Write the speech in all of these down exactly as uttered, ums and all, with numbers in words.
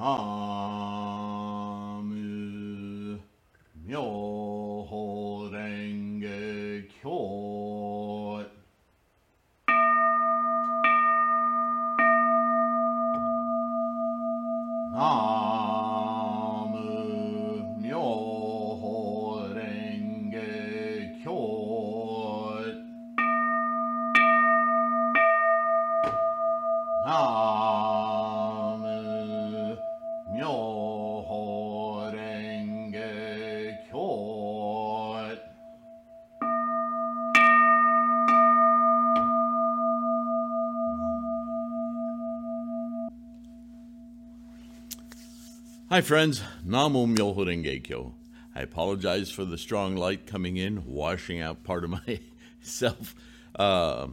ナム妙法蓮華経。ナム妙法蓮華経。ナム妙法蓮華経。Hi, friends. Namo Myoho Renge Kyo. I apologize for the strong light coming in, washing out part of myself. Uh,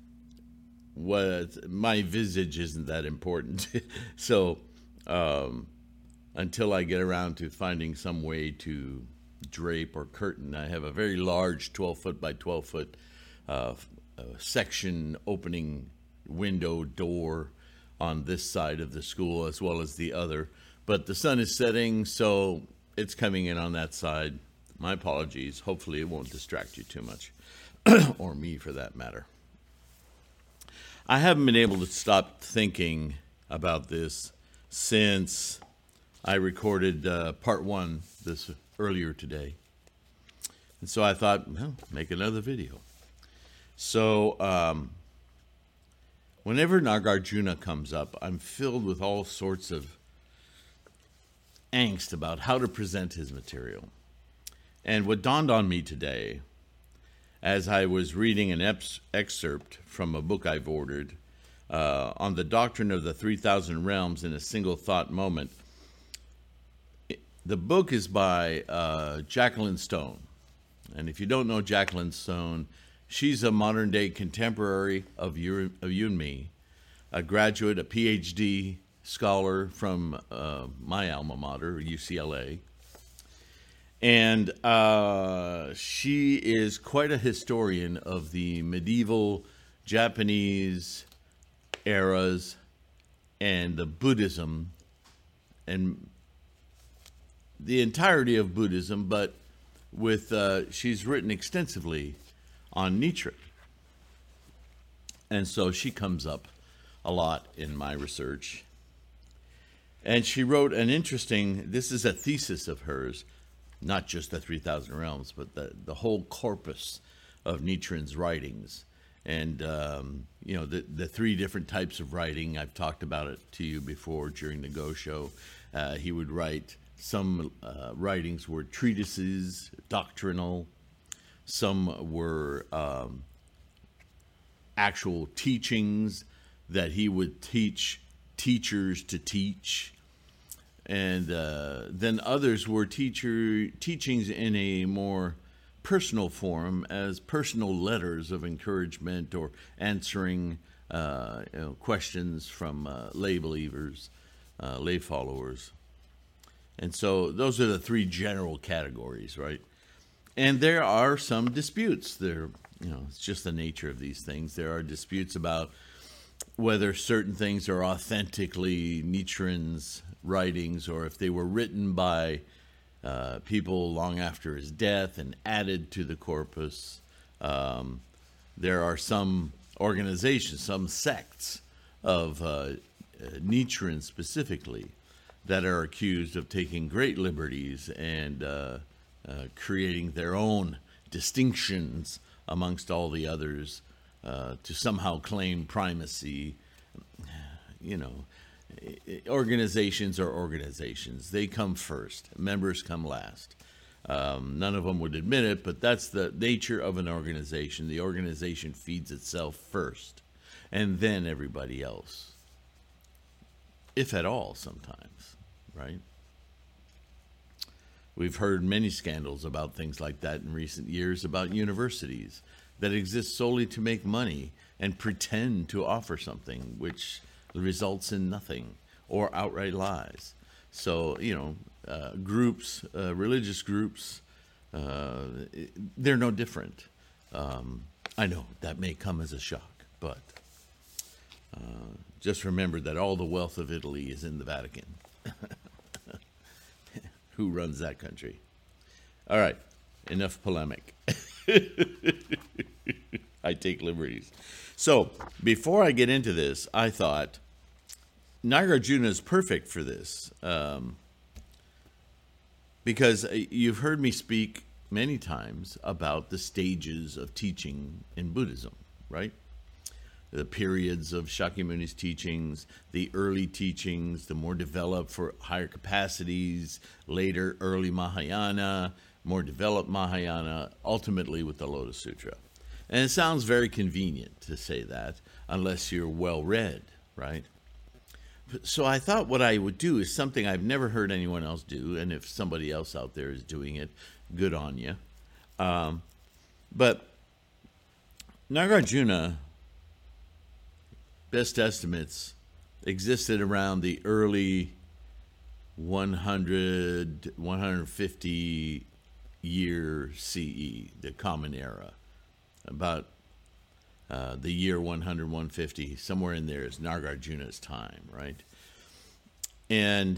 what my visage isn't that important, so um, until I get around to finding some way to drape or curtain, I have a very large twelve foot by twelve foot uh, uh, section opening window door on this side of the school as well as the other. But the sun is setting, so it's coming in on that side. My apologies. Hopefully it won't distract you too much, or me for that matter. I haven't been able to stop thinking about this since I recorded uh, part one this earlier today. And so I thought, well, make another video. So um, whenever Nagarjuna comes up, I'm filled with all sorts of angst about how to present his material. And what dawned on me today, as I was reading an ex- excerpt from a book I've ordered uh, on the doctrine of the three thousand realms in a single thought moment, it, the book is by uh, Jacqueline Stone. And if you don't know Jacqueline Stone, she's a modern day contemporary of you, of you and me, a graduate, a P H D scholar from uh, my alma mater, U C L A. And uh, she is quite a historian of the medieval Japanese eras and the Buddhism and the entirety of Buddhism, but with uh, she's written extensively on Nichiren. And so she comes up a lot in my research. And she wrote an interesting, this is a thesis of hers, not just the three thousand realms, but the, the whole corpus of Nichiren's writings. And, um, you know, the, the three different types of writing, I've talked about it to you before during the Go Show. Uh, he would write, some uh, writings were treatises, doctrinal. Some were um, actual teachings that he would teach teachers to teach. And uh, then others were teacher teachings in a more personal form as personal letters of encouragement or answering uh, you know, questions from uh, lay believers, uh, lay followers. And so those are the three general categories, right? And there are some disputes. There, you know, it's just the nature of these things. There are disputes about whether certain things are authentically Nichiren's writings or if they were written by uh, people long after his death and added to the corpus. Um, there are some organizations, some sects of uh, Nichiren specifically that are accused of taking great liberties and uh, uh, creating their own distinctions amongst all the others uh, to somehow claim primacy. You know, organizations are organizations. They come first. Members come last. Um, none of them would admit it, but that's the nature of an organization. The organization feeds itself first, and then everybody else, if at all sometimes, right? We've heard many scandals about things like that in recent years, about universities that exist solely to make money and pretend to offer something, which results in nothing or outright lies. So, you know, uh, groups, uh, religious groups, uh, they're no different. Um, I know that may come as a shock, but uh, just remember that all the wealth of Italy is in the Vatican. who runs that country. All right, enough polemic. I take liberties. So before I get into this, I thought Nagarjuna is perfect for this um, because you've heard me speak many times about the stages of teaching in Buddhism, right? The periods of Shakyamuni's teachings, the early teachings, the more developed for higher capacities, later early Mahayana, more developed Mahayana, ultimately with the Lotus Sutra. And it sounds very convenient to say that, unless you're well-read, right? So I thought what I would do is something I've never heard anyone else do, and if somebody else out there is doing it, good on you. Um, but Nagarjuna, best estimates, existed around the early one hundred, one fifty year C E, the Common Era. About uh, the year one hundred, one fifty, somewhere in there is Nagarjuna's time, right? And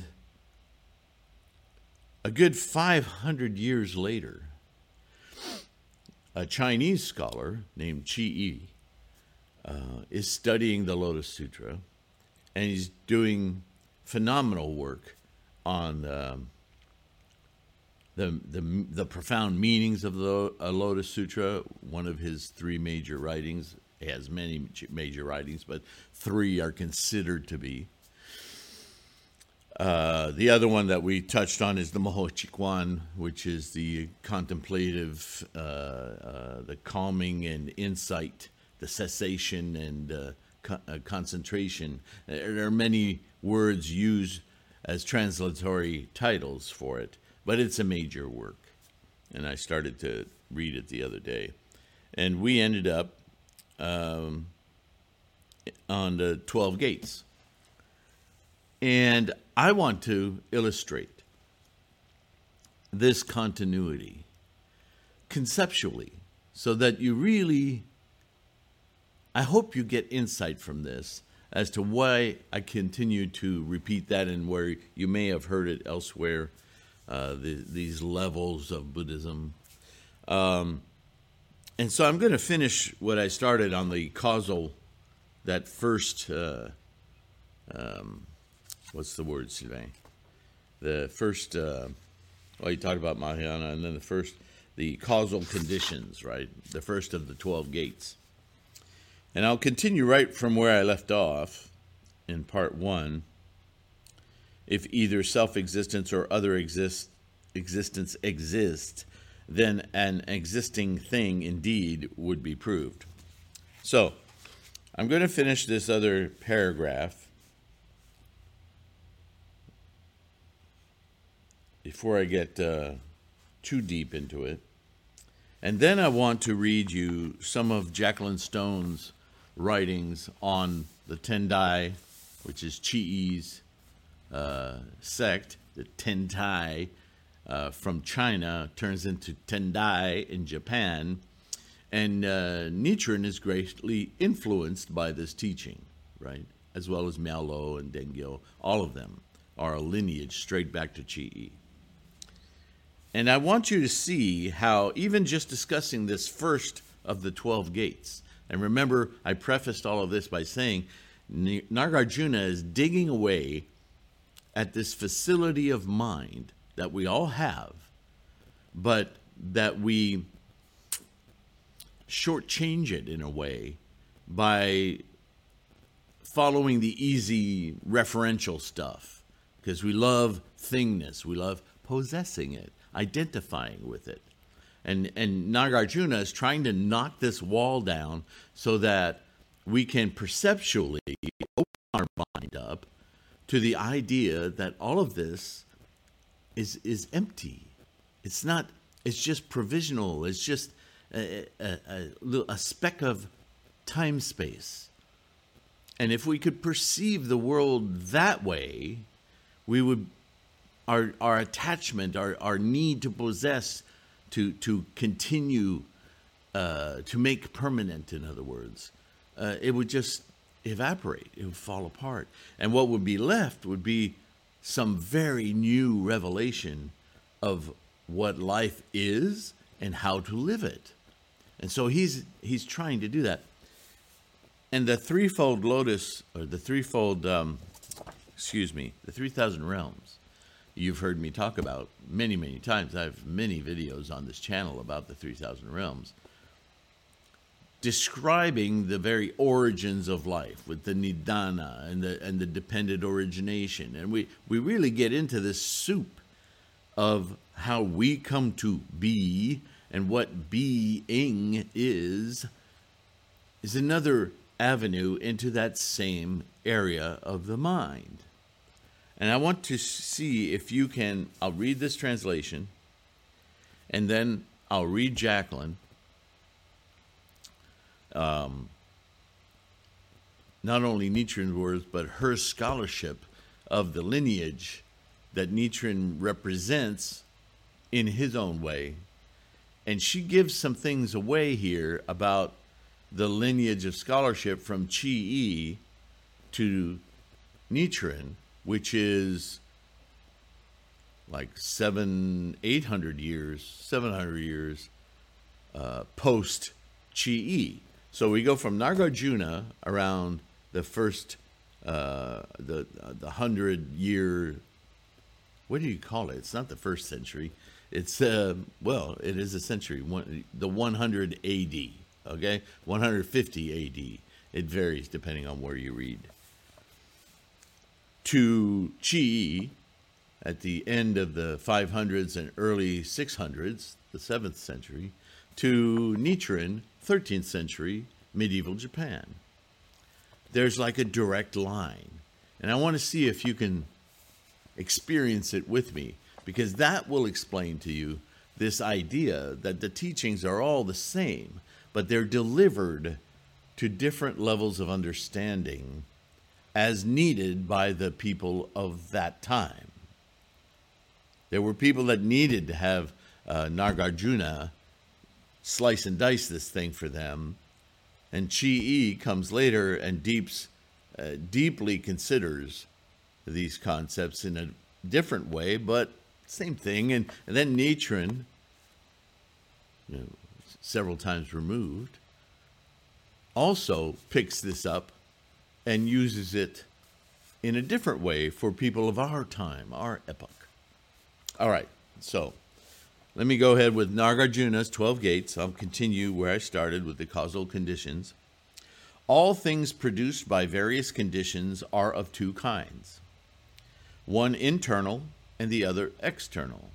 a good five hundred years later, a Chinese scholar named Qi Yi uh, is studying the Lotus Sutra, and he's doing phenomenal work on um, The, the the profound meanings of the uh, Lotus Sutra, one of his three major writings. He has many major writings, but three are considered to be. Uh, the other one that we touched on is the Mahochikwan, which is the contemplative, uh, uh, the calming and insight, the cessation and uh, co- uh, concentration. There are many words used as translatory titles for it. But it's a major work, and I started to read it the other day. And we ended up um, on the twelve Gates. And I want to illustrate this continuity conceptually so that you really, I hope you get insight from this as to why I continue to repeat that and where you may have heard it elsewhere. Uh, the, these levels of Buddhism. Um, and so I'm going to finish what I started on the causal, that first, uh, um, what's the word, Sylvain? The first, uh, well, you talked about Mahayana, and then the first, the causal conditions, right? The first of the twelve gates. And I'll continue right from where I left off in part one. If either self-existence or other exist, existence exist, then an existing thing indeed would be proved. So, I'm going to finish this other paragraph before I get uh, too deep into it. And then I want to read you some of Jacqueline Stone's writings on the Tendai, which is Qi Yi's Uh, sect, the Tentai uh, from China turns into Tendai in Japan, and uh, Nichiren is greatly influenced by this teaching, right? As well as Miao and Dengyo, all of them are a lineage straight back to Qi Yi. And I want you to see how even just discussing this first of the twelve gates, and remember I prefaced all of this by saying Nagarjuna is digging away at this facility of mind that we all have, but that we shortchange it in a way by following the easy referential stuff, because we love thingness, we love possessing it, identifying with it. And, and Nagarjuna is trying to knock this wall down so that we can perceptually open our mind up to the idea that all of this is is empty. It's not, it's just provisional. It's just a, a, a, a speck of time-space. And if we could perceive the world that way, we would, our our attachment, our, our need to possess, to, to continue, uh, to make permanent, in other words, uh, it would just evaporate, it would fall apart. And what would be left would be some very new revelation of what life is and how to live it. And so he's he's trying to do that. And the threefold lotus, or the threefold, um, excuse me, the three thousand realms, you've heard me talk about many, many times. I have many videos on this channel about the three thousand realms, describing the very origins of life with the nidana and the and the dependent origination. And we, we really get into this soup of how we come to be and what being is, is another avenue into that same area of the mind. And I want to see if you can, I'll read this translation, and then I'll read Jacqueline. Um, not only Nichiren's words, but her scholarship of the lineage that Nichiren represents in his own way. And she gives some things away here about the lineage of scholarship from Chi-I to Nichiren, which is like seven, eight hundred years, seven hundred years uh, post Chi-I. So we go from Nagarjuna around the first, uh, the uh, the hundred year. What do you call it? It's not the first century. It's uh, well, it is a century. One, the one hundred A D. Okay, one hundred fifty A D. It varies depending on where you read. To Chi at the end of the five hundreds and early six hundreds, the seventh century, to Nichiren, thirteenth century, medieval Japan. There's like a direct line. And I want to see if you can experience it with me, because that will explain to you this idea that the teachings are all the same, but they're delivered to different levels of understanding as needed by the people of that time. There were people that needed to have uh, Nagarjuna slice and dice this thing for them, and Chi-I comes later and deeps, uh, deeply considers these concepts in a different way, but same thing. And, and then Nichiren, you know, several times removed, also picks this up and uses it in a different way for people of our time, our epoch. All right, so let me go ahead with Nagarjuna's twelve gates. I'll continue where I started with the causal conditions. All things produced by various conditions are of two kinds, one internal and the other external.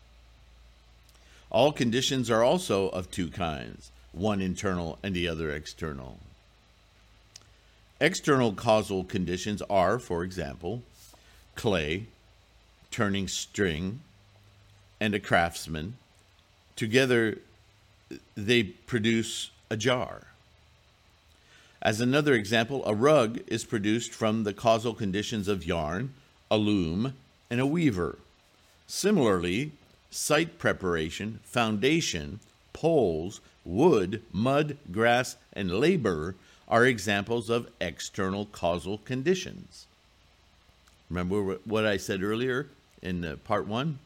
All conditions are also of two kinds, one internal and the other external. External causal conditions are, for example, clay, turning string, and a craftsman. Together, they produce a jar. As another example, a rug is produced from the causal conditions of yarn, a loom, and a weaver. Similarly, site preparation, foundation, poles, wood, mud, grass, and labor are examples of external causal conditions. Remember what I said earlier in uh, part one?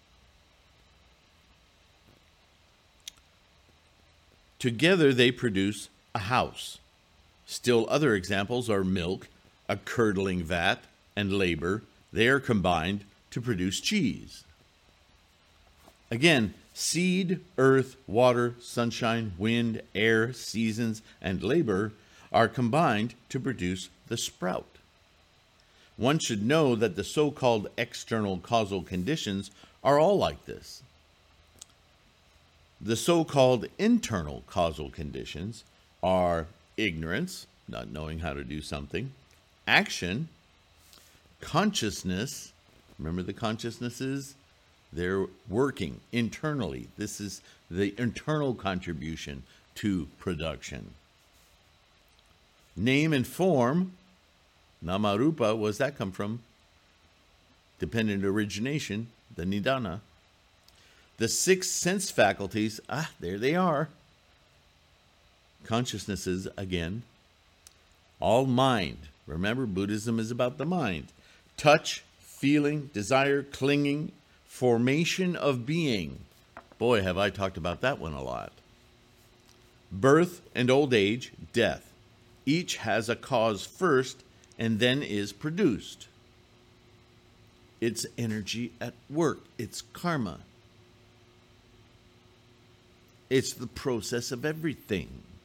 Together they produce a house. Still other examples are milk, a curdling vat, and labor. They are combined to produce cheese. Again, seed, earth, water, sunshine, wind, air, seasons, and labor are combined to produce the sprout. One should know that the so-called external causal conditions are all like this. The so-called internal causal conditions are ignorance, not knowing how to do something, action, consciousness. Remember the consciousnesses? They're working internally. This is the internal contribution to production. Name and form, Namarupa, where does that come from? Dependent origination, the Nidana. The six sense faculties, ah, there they are. Consciousnesses again. All mind. Remember, Buddhism is about the mind. Touch, feeling, desire, clinging, Formation of being. Boy, have I talked about that one a lot. Birth and old age, death. Each has a cause first and then is produced. It's energy at work. It's karma. It's the process of everything.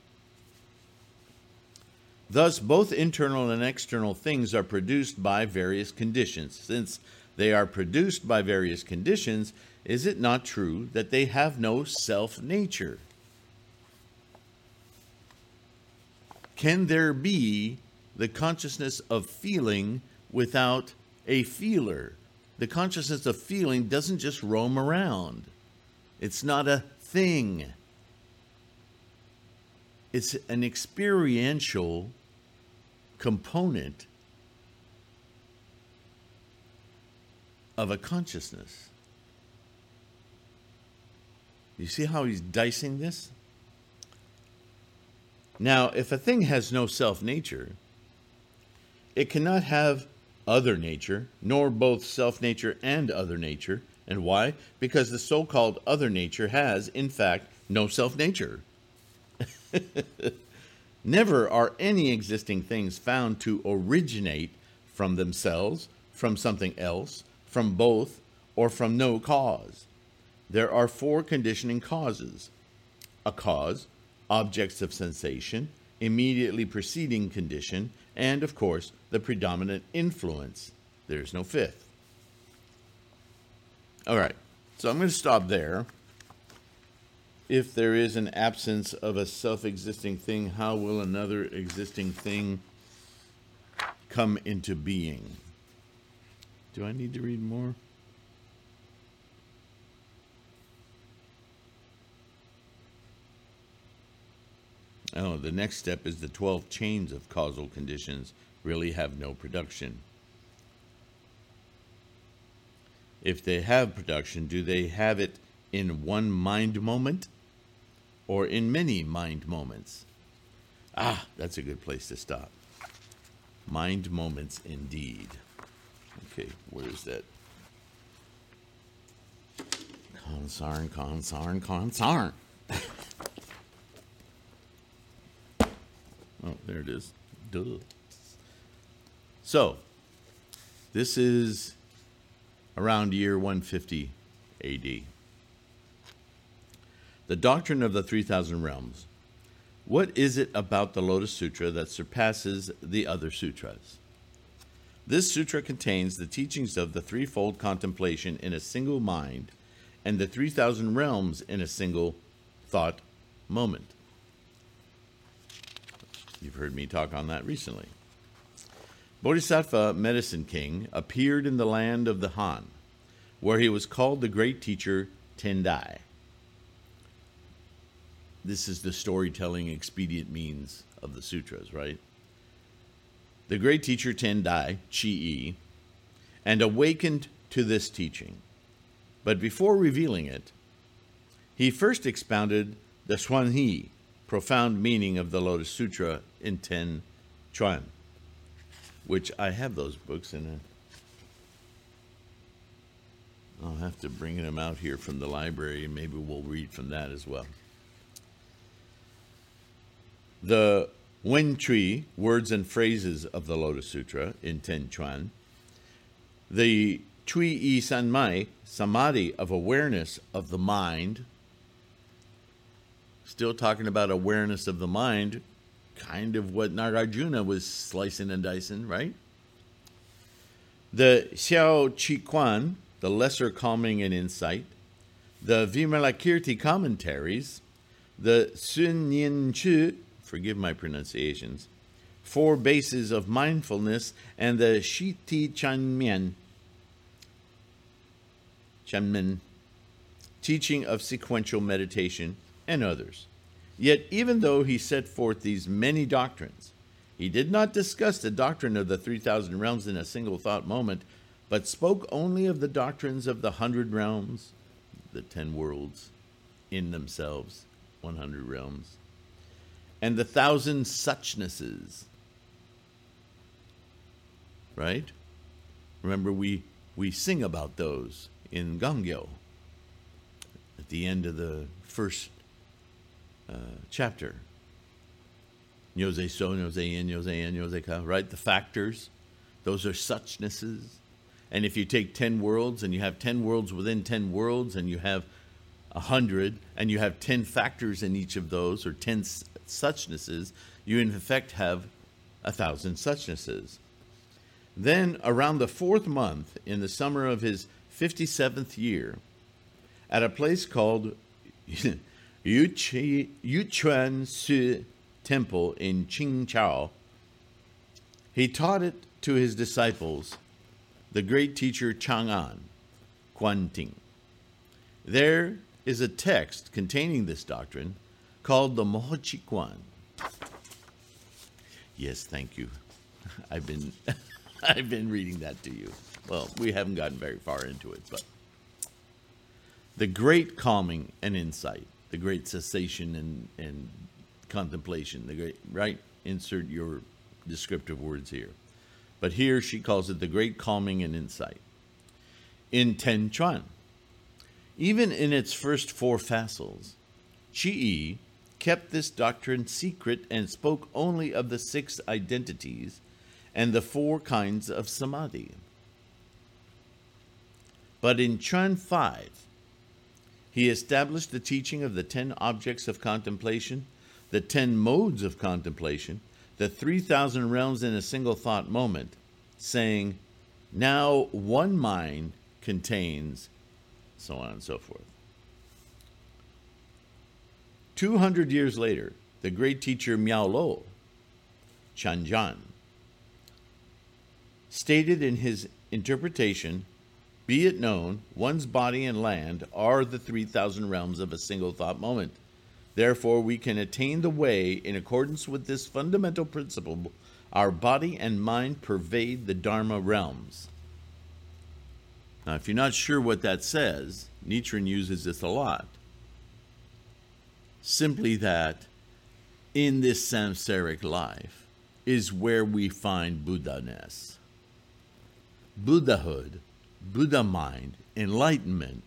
Thus, both internal and external things are produced by various conditions. Since they are produced by various conditions, is it not true that they have no self-nature? Can there be the consciousness of feeling without a feeler? The consciousness of feeling doesn't just roam around. It's not a thing. It's an experiential component of a consciousness. You see how he's dicing this? Now, if a thing has no self-nature, it cannot have other nature, nor both self-nature and other nature. And why? Because the so-called other nature has, in fact, no self-nature. Never are any existing things found to originate from themselves, from something else, from both, or from no cause. There are four conditioning causes: a cause, objects of sensation, immediately preceding condition, and, of course, the predominant influence. There's no fifth. All right, so I'm going to stop there. If there is an absence of a self-existing thing, how will another existing thing come into being? Do I need to read more? Oh, the next step is the twelve chains of causal conditions really have no production. If they have production, do they have it in one mind moment or in many mind moments? Ah, that's a good place to stop. Mind moments indeed. Okay, where's that? Consarn, consarn, consarn. Oh, there it is. Duh. So, this is around year one fifty A D. The doctrine of the three thousand realms. What is it about the Lotus Sutra that surpasses the other sutras? This sutra contains the teachings of the threefold contemplation in a single mind and the three thousand realms in a single thought moment. You've heard me talk on that recently. Bodhisattva Medicine King appeared in the land of the Han, where he was called the great teacher Tendai. This is the storytelling expedient means of the sutras, right? The great teacher Tendai, Chi-E, and awakened to this teaching. But before revealing it, he first expounded the Xuanyi, profound meaning of the Lotus Sutra in Ten Chuan, which I have those books in. A, I'll have to bring them out here from the library, and maybe we'll read from that as well. The Wen Chui, words and phrases of the Lotus Sutra in Ten Chuan, the Chui Yi Sanmai, samadhi of awareness of the mind. Still talking about awareness of the mind, kind of what Nagarjuna was slicing and dicing, right? The Xiao Qi Quan, the lesser calming and insight, the Vimalakirti commentaries, the Sun Yin Chu, forgive my pronunciations, four bases of mindfulness, and the Shiti Chanmian, Chanmen, teaching of sequential meditation, and others. Yet, even though he set forth these many doctrines, he did not discuss the doctrine of the three thousand realms in a single thought moment, but spoke only of the doctrines of the hundred realms, the ten worlds in themselves, one hundred realms, and the thousand suchnesses. Right? Remember, we, we sing about those in Gangyo at the end of the first uh, chapter. Nyoze so, nyoze in, nyoze in, nyoze ka, right? The factors, those are suchnesses. And if you take ten worlds and you have ten worlds within ten worlds and you have a hundred and you have ten factors in each of those, or ten suchnesses, you in effect have a thousand suchnesses. Then around the fourth month in the summer of his fifty-seventh year, at a place called Yuchi, Yuchuan Su Temple in Qingchao, he taught it to his disciples, the great teacher Chang'an, Guanting. There is a text containing this doctrine called the Mohochi Guan. Yes, thank you. I've been I've been reading that to you. Well, we haven't gotten very far into it, but the great calming and insight, the great cessation and, and contemplation, the great, right? Insert your descriptive words here. But here she calls it the great calming and insight. In Ten Chuan, even in its first four facets, Chi kept this doctrine secret and spoke only of the six identities and the four kinds of samadhi. But in Chuan five, he established the teaching of the ten objects of contemplation, the ten modes of contemplation, the three thousand realms in a single thought moment, saying, now one mind contains, so on and so forth. Two hundred years later, the great teacher Miao Lo, Chanjan, stated in his interpretation, be it known, one's body and land are the three thousand realms of a single thought moment. Therefore, we can attain the way in accordance with this fundamental principle. Our body and mind pervade the Dharma realms. Now, if you're not sure what that says, Nichiren uses this a lot. Simply that in this samsaric life is where we find Buddha-ness. Buddhahood, Buddha mind, enlightenment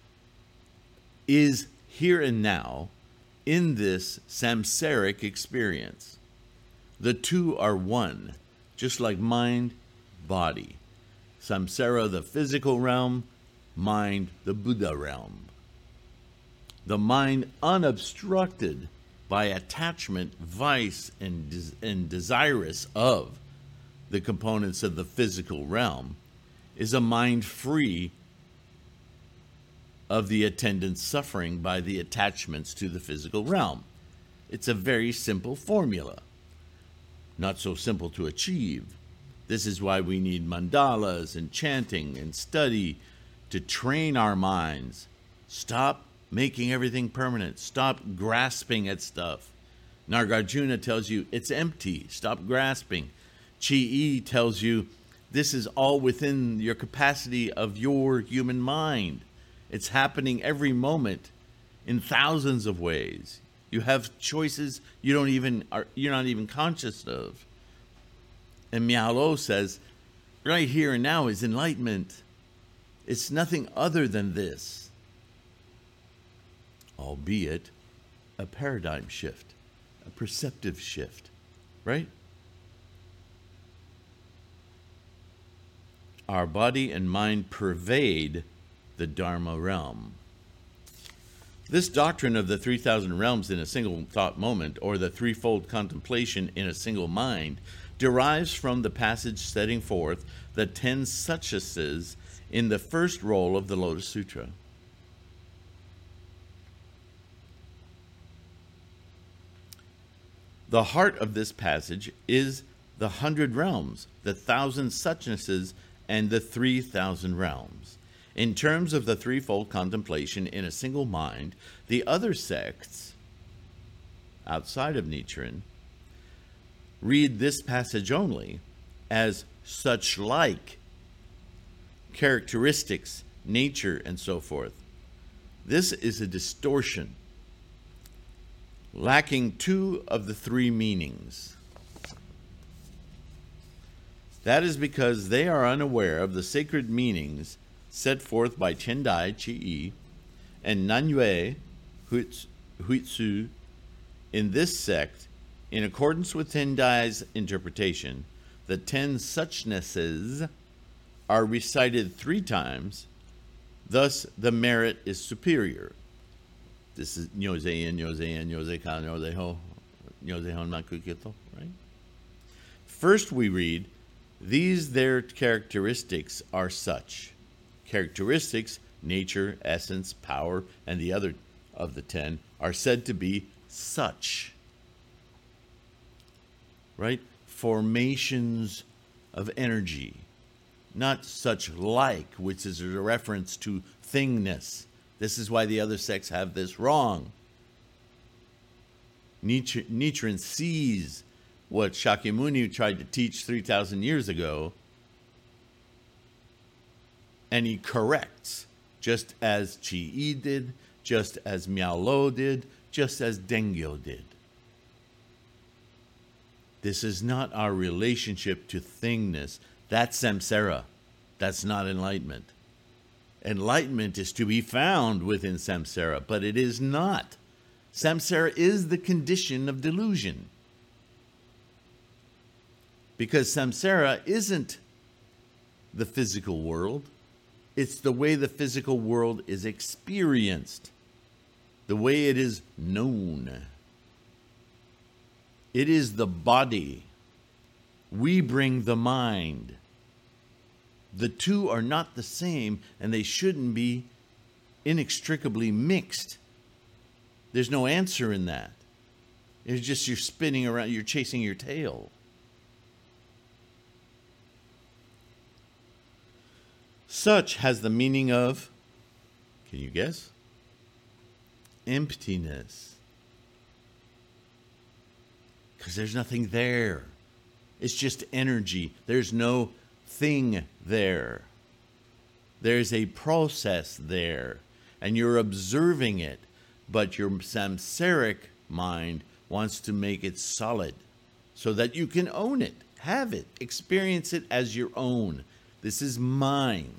is here and now in this samsaric experience. The two are one, just like mind, body. Samsara, the physical realm, mind, the Buddha realm. The mind unobstructed by attachment, vice, and, des- and desirous of the components of the physical realm is a mind free of the attendant suffering by the attachments to the physical realm. It's a very simple formula. Not so simple to achieve. This is why we need mandalas and chanting and study to train our minds. Stop making everything permanent. Stop grasping at stuff. Nagarjuna tells you it's empty. Stop grasping. Chi-E tells you this is all within your capacity of your human mind. It's happening every moment in thousands of ways. You have choices you don't even are you're not even conscious of. And Miao Lo says, right here and now is enlightenment. It's nothing other than this, albeit a paradigm shift, a perceptive shift, right? Our body and mind pervade the Dharma realm. This doctrine of the three thousand realms in a single thought moment, or the threefold contemplation in a single mind, derives from the passage setting forth the ten suchnesses in the first roll of the Lotus Sutra. The heart of this passage is the hundred realms, the thousand suchnesses, and the three thousand realms. In terms of the threefold contemplation in a single mind, the other sects, outside of Nichiren, read this passage only as such like characteristics, nature, and so forth. This is a distortion, lacking two of the three meanings. That is because they are unaware of the sacred meanings set forth by Chendai Chi and Nanyue Huitsu in this sect, in accordance with Tendai's interpretation, the ten suchnesses are recited three times, thus the merit is superior. This is Nyoze-in, Nyoze-in, Nyoze-ka, Nyoze-ho, Nyoze-hon Makukito, right? First we read, these their characteristics are such. Characteristics, nature, essence, power, and the other of the ten are said to be such. Right? Formations of energy. Not such like, which is a reference to thingness. This is why the other sects have this wrong. Nichiren sees what Shakyamuni tried to teach three thousand years ago, and he corrects, just as Chi-I did, just as Miao Lo did, just as Dengyo did. This is not our relationship to thingness. That's samsara. That's not enlightenment. Enlightenment is to be found within samsara, but it is not. Samsara is the condition of delusion. Because samsara isn't the physical world. It's the way the physical world is experienced, the way it is known. It is the body. We bring the mind. The two are not the same, and they shouldn't be inextricably mixed. There's no answer in that. It's just you're spinning around, you're chasing your tail. Such has the meaning of, can you guess? Emptiness. Because there's nothing there. It's just energy. There's no thing there. There's a process there, and you're observing it, but your samsaric mind wants to make it solid so that you can own it, have it, experience it as your own. This is mine.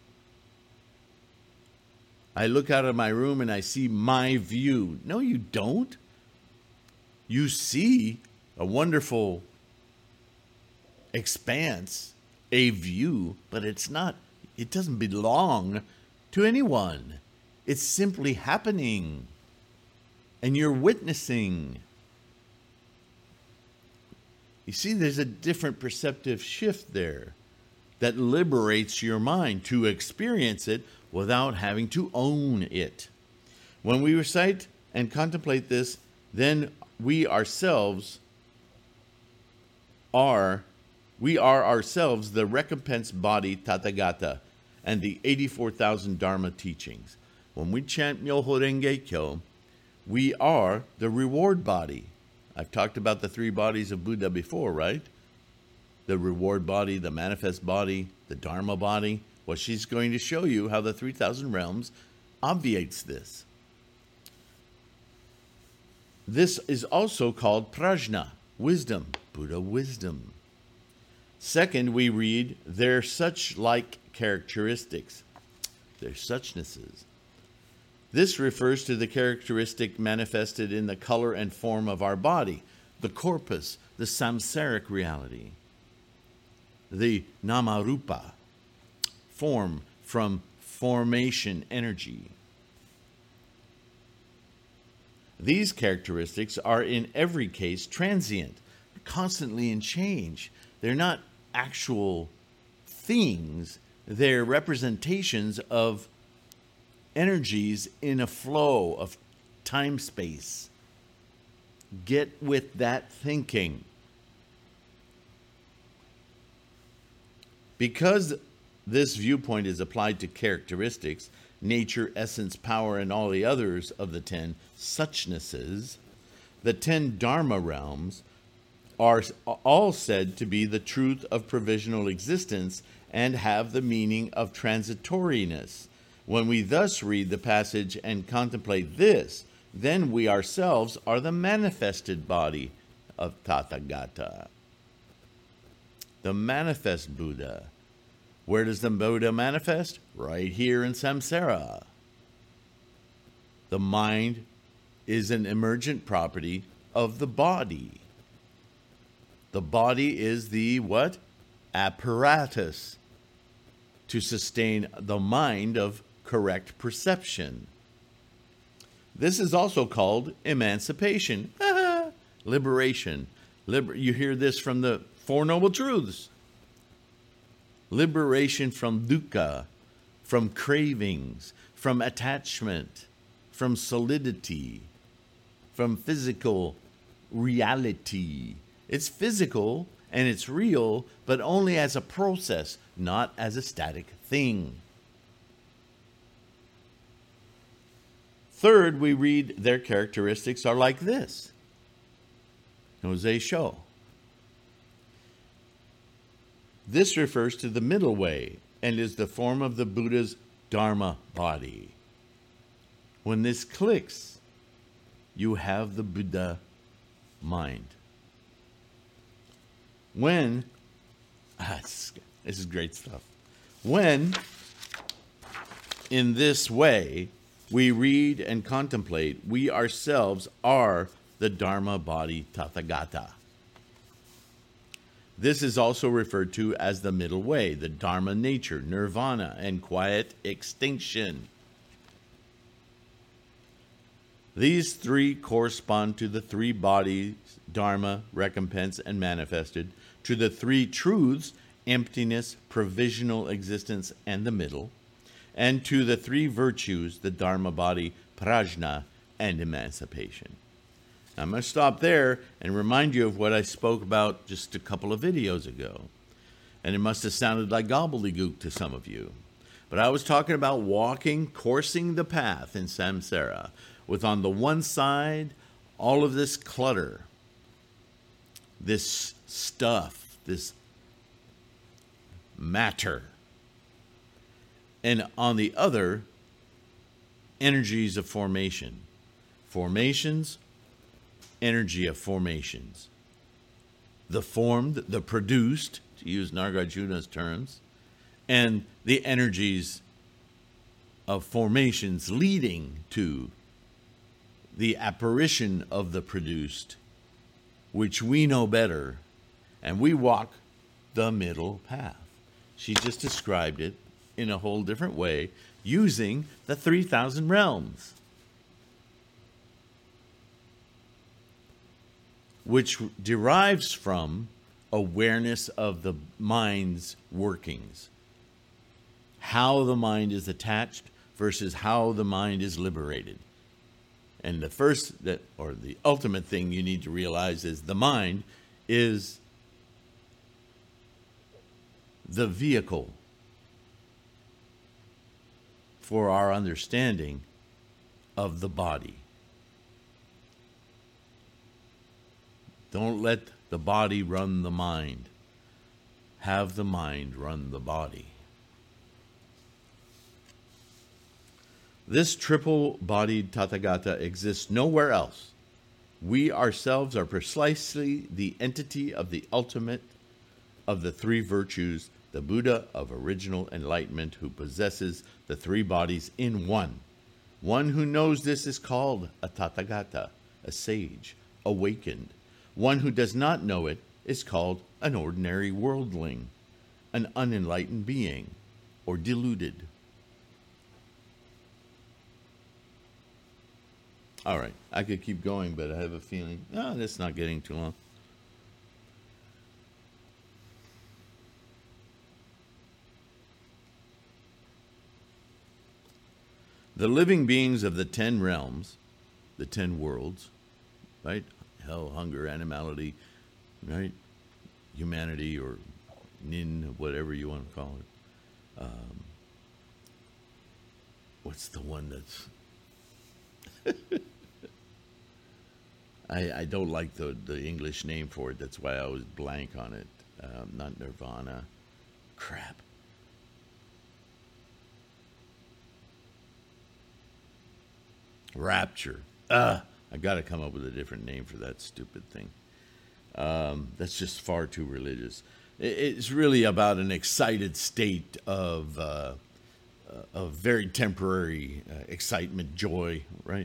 I look out of my room and I see my view. No, you don't. You see a wonderful expanse, a view, but it's not, it doesn't belong to anyone. It's simply happening, and you're witnessing. You see, there's a different perceptive shift there that liberates your mind to experience it without having to own it. When we recite and contemplate this, then we ourselves are We are ourselves the recompense body Tathagata and the eighty-four thousand Dharma teachings. When we chant Myoho Renge Kyo, we are the reward body. I've talked about the three bodies of Buddha before, right? The reward body, the manifest body, the Dharma body. Well, she's going to show you how the three thousand realms obviates this. This is also called prajna, wisdom, Buddha wisdom. Second, we read, their such like characteristics, their suchnesses. This refers to the characteristic manifested in the color and form of our body, the corpus, the samsaric reality, the namarupa, form from formation energy. These characteristics are in every case transient, constantly in change. They're not actual things, they're representations of energies in a flow of time-space. Get with that thinking. Because this viewpoint is applied to characteristics, nature, essence, power, and all the others of the ten suchnesses, the ten Dharma realms are all said to be the truth of provisional existence and have the meaning of transitoriness. When we thus read the passage and contemplate this, then we ourselves are the manifested body of Tathagata, the manifest Buddha, Where does the Buddha manifest? Right here in samsara. The mind is an emergent property of the body. The body is the what? Apparatus to sustain the mind of correct perception. This is also called emancipation, liberation. Liber- you hear this from the Four Noble Truths. Liberation from dukkha, from cravings, from attachment, from solidity, from physical reality. It's physical and it's real, but only as a process, not as a static thing. Third, we read their characteristics are like this. Jose Sho. This refers to the middle way and is the form of the Buddha's Dharma body. When this clicks, you have the Buddha mind. When, ah, this is great stuff. When, in this way, we read and contemplate, we ourselves are the Dharma body Tathagata. This is also referred to as the middle way, the Dharma nature, nirvana, and quiet extinction. These three correspond to the three bodies, Dharma, recompense, and manifested, to the three truths, emptiness, provisional existence, and the middle, and to the three virtues, the Dharma body, prajna, and emancipation. I'm going to stop there and remind you of what I spoke about just a couple of videos ago. And it must have sounded like gobbledygook to some of you. But I was talking about walking, coursing the path in samsara, with on the one side all of this clutter, this stuff, this matter, and on the other, energies of formation. Formations, energy of formations. The formed, the produced, to use Nagarjuna's terms, and the energies of formations leading to the apparition of the produced, which we know better, and we walk the middle path. She just described it in a whole different way using the three thousand realms, which derives from awareness of the mind's workings, how the mind is attached versus how the mind is liberated. And the first, that, or the ultimate thing you need to realize is the mind is the vehicle for our understanding of the body. Don't let the body run the mind. Have the mind run the body. This triple-bodied Tathagata exists nowhere else. We ourselves are precisely the entity of the ultimate of the three virtues, the Buddha of original enlightenment who possesses the three bodies in one. One who knows this is called a Tathagata, a sage, awakened. One who does not know it is called an ordinary worldling, an unenlightened being, or deluded. All right, I could keep going, but I have a feeling, no, that's not getting too long. The living beings of the ten realms, the ten worlds, right? Hell, hunger, animality, right? Humanity, or nin, whatever you want to call it. Um, what's the one that's... I, I don't like the, the English name for it. That's why I always blank on it. Um, not nirvana. Crap. Rapture. Ah, I got to come up with a different name for that stupid thing. Um, that's just far too religious. It's really about an excited state of uh, of very temporary uh, excitement, joy, right?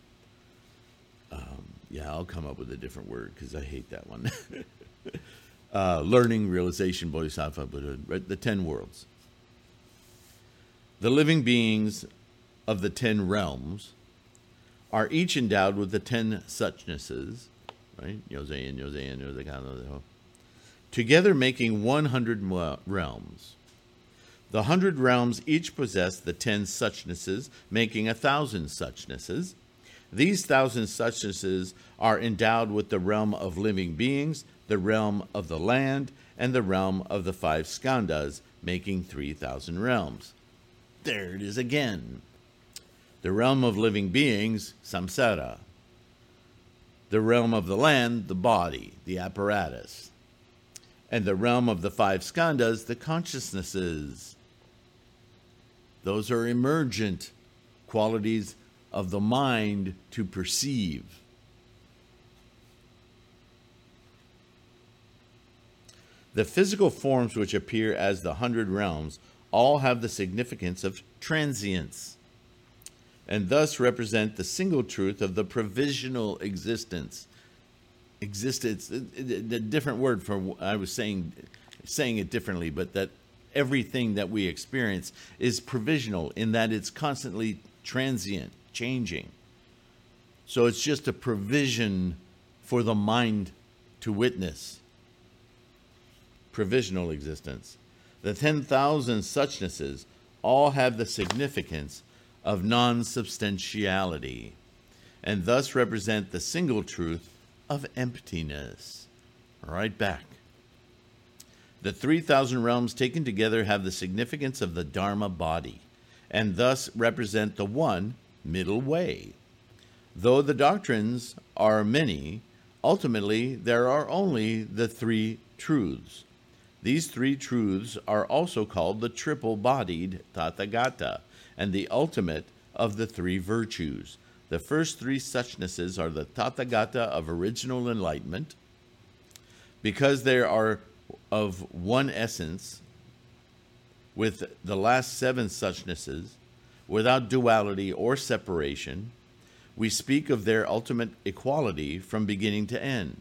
Um, yeah, I'll come up with a different word because I hate that one. uh, learning, realization, bodhisattva, Buddha, right? The ten worlds. The living beings of the ten realms are each endowed with the ten suchnesses, right? Yosein, Yosein, Yosekan, together making one hundred realms. The hundred realms each possess the ten suchnesses, making a thousand suchnesses. These thousand suchnesses are endowed with the realm of living beings, the realm of the land, and the realm of the five skandhas, making three thousand realms. There it is again. The realm of living beings, samsara. The realm of the land, the body, the apparatus. And the realm of the five skandhas, the consciousnesses. Those are emergent qualities of the mind to perceive. The physical forms which appear as the hundred realms all have the significance of transience, and thus represent the single truth of the provisional existence. Existence, a different word for, I was saying, saying it differently, but that everything that we experience is provisional in that it's constantly transient, changing. So it's just a provision for the mind to witness. Provisional existence. The ten thousand suchnesses all have the significance of non-substantiality, and thus represent the single truth of emptiness. Right back. The three thousand realms taken together have the significance of the Dharma body, and thus represent the one middle way. Though the doctrines are many, ultimately there are only the three truths. These three truths are also called the triple-bodied Tathagata, and the ultimate of the three virtues. The first three suchnesses are the Tathagata of original enlightenment. Because they are of one essence, with the last seven suchnesses, without duality or separation, we speak of their ultimate equality from beginning to end.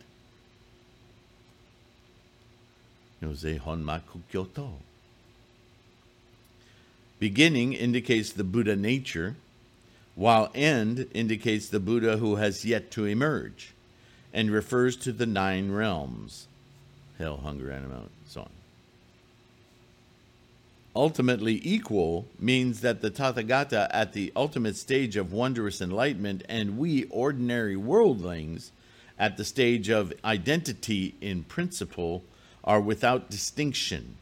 Beginning indicates the Buddha nature, while end indicates the Buddha who has yet to emerge, and refers to the nine realms: hell, hunger, animal, so on. Ultimately equal means that the Tathagata at the ultimate stage of wondrous enlightenment, and we ordinary worldlings at the stage of identity in principle, are without distinction.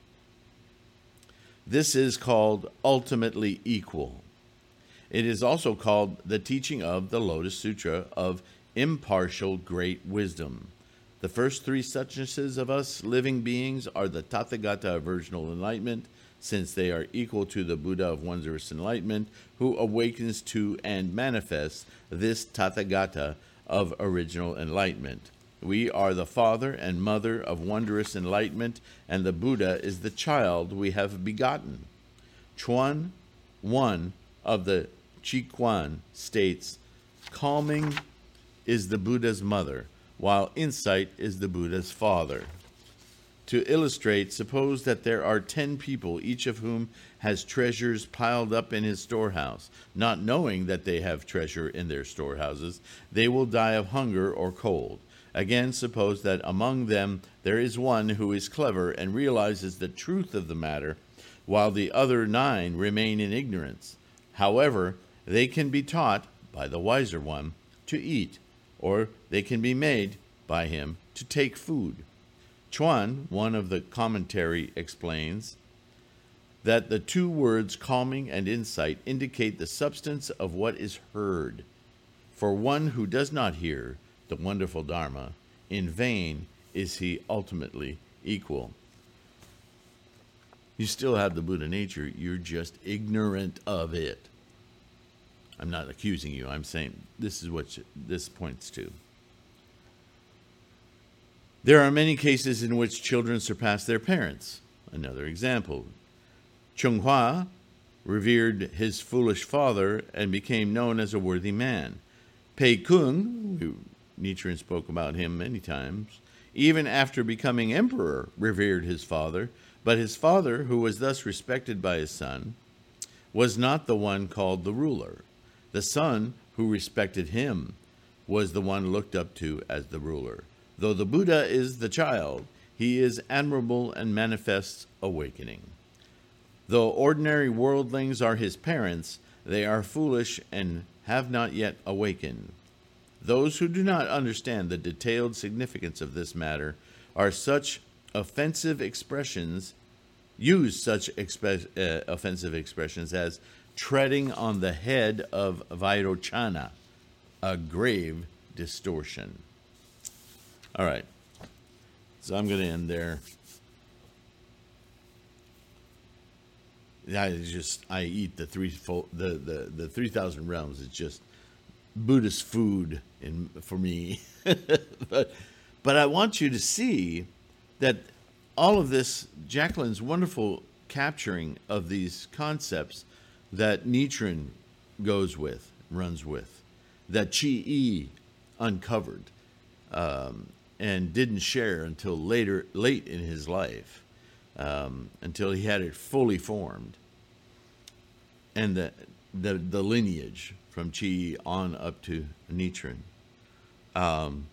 This is called ultimately equal. It is also called the teaching of the Lotus Sutra of impartial great wisdom. The first three suchnesses of us living beings are the Tathagata of original enlightenment, since they are equal to the Buddha of wondrous enlightenment, who awakens to and manifests this Tathagata of original enlightenment. We are the father and mother of wondrous enlightenment, and the Buddha is the child we have begotten. Chuan, one of the Chiquan, states, calming is the Buddha's mother, while insight is the Buddha's father. To illustrate, suppose that there are ten people, each of whom has treasures piled up in his storehouse. Not knowing that they have treasure in their storehouses, they will die of hunger or cold. Again, suppose that among them there is one who is clever and realizes the truth of the matter, while the other nine remain in ignorance. However, they can be taught by the wiser one to eat, or they can be made by him to take food. Chuan, one of the commentary, explains that the two words calming and insight indicate the substance of what is heard. For one who does not hear the wonderful Dharma, in vain is he ultimately equal. You still have the Buddha nature, you're just ignorant of it. I'm not accusing you, I'm saying this is what this points to. There are many cases in which children surpass their parents. Another example. Chung Hua revered his foolish father and became known as a worthy man. Pei Kung, Nichiren spoke about him many times, even after becoming emperor, revered his father, but his father, who was thus respected by his son, was not the one called the ruler. The son, who respected him, was the one looked up to as the ruler. Though the Buddha is the child, he is admirable and manifests awakening. Though ordinary worldlings are his parents, they are foolish and have not yet awakened. Those who do not understand the detailed significance of this matter are such offensive expressions, use such expe- uh, offensive expressions as treading on the head of Vairochana, a grave distortion. All right, so I'm going to end there. I just I eat the three the the the three thousand realms. It's just Buddhist food in for me. but but I want you to see that all of this, Jacqueline's wonderful capturing of these concepts that Nichiren goes with, runs with, that Chi-I uncovered um, and didn't share until later, late in his life. Um, until he had it fully formed, and the the, the lineage from Chi on up to Nichiren. Um,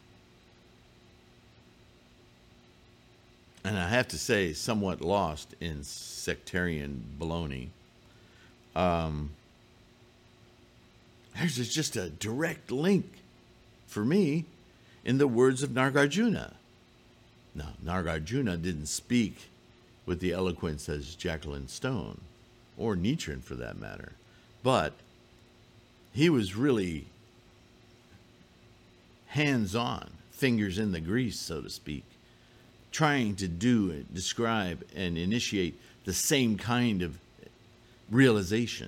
and I have to say, somewhat lost in sectarian baloney. Um, there's just a direct link for me in the words of Nagarjuna. Now, Nagarjuna didn't speak with the eloquence as Jacqueline Stone, or Nichiren for that matter. But he was really hands-on, fingers in the grease, so to speak, trying to do, describe, and initiate the same kind of realization.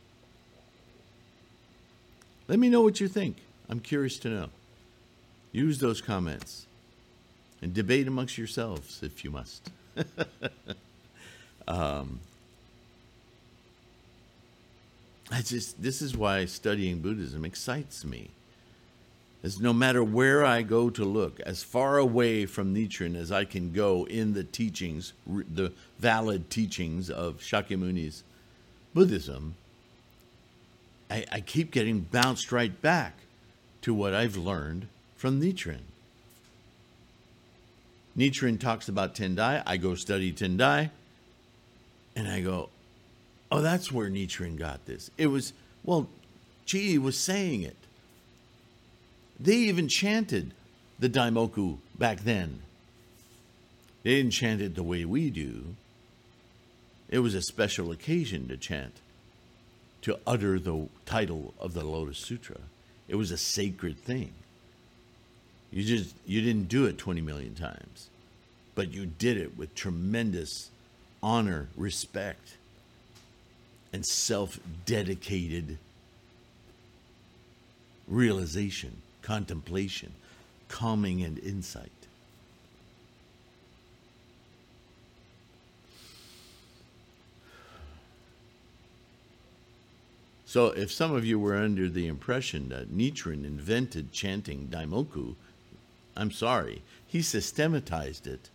Let me know what you think. I'm curious to know. Use those comments and debate amongst yourselves if you must. um, I just this is why studying Buddhism excites me. As no matter where I go to look, as far away from Nichiren as I can go in the teachings, the valid teachings of Shakyamuni's Buddhism, I, I keep getting bounced right back to what I've learned from Nichiren. Nichiren talks about Tendai. I go study Tendai, and I go, oh, that's where Nichiren got this. It was, well, Chi was saying it. They even chanted the Daimoku back then. They didn't chant it the way we do. It was a special occasion to chant, to utter the title of the Lotus Sutra. It was a sacred thing. You just you didn't do it twenty million times, but you did it with tremendous honor, respect, and self-dedicated realization, contemplation, calming, and insight. So if some of you were under the impression that Nichiren invented chanting Daimoku, I'm sorry. He systematized it.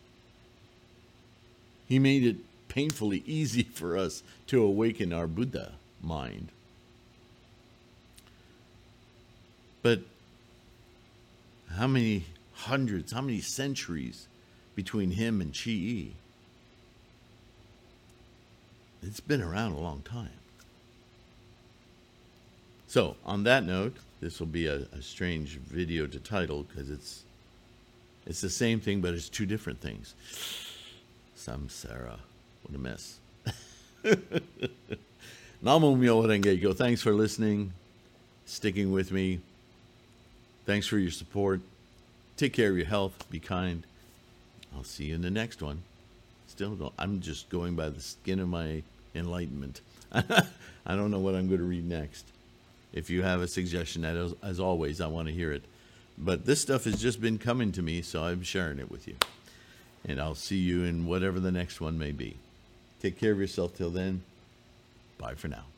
He made it painfully easy for us to awaken our Buddha mind. But how many hundreds, how many centuries between him and Chi-I? It's been around a long time. So, on that note, this will be a, a strange video to title because it's it's the same thing, but it's two different things. Samsara. What a mess. Namo Myoho Renge Kyo. Thanks for listening, sticking with me. Thanks for your support. Take care of your health. Be kind. I'll see you in the next one. Still don't. I'm just going by the skin of my enlightenment. I don't know what I'm going to read next. If you have a suggestion, as, as always, I want to hear it. But this stuff has just been coming to me, so I'm sharing it with you. And I'll see you in whatever the next one may be. Take care of yourself till then. Bye for now.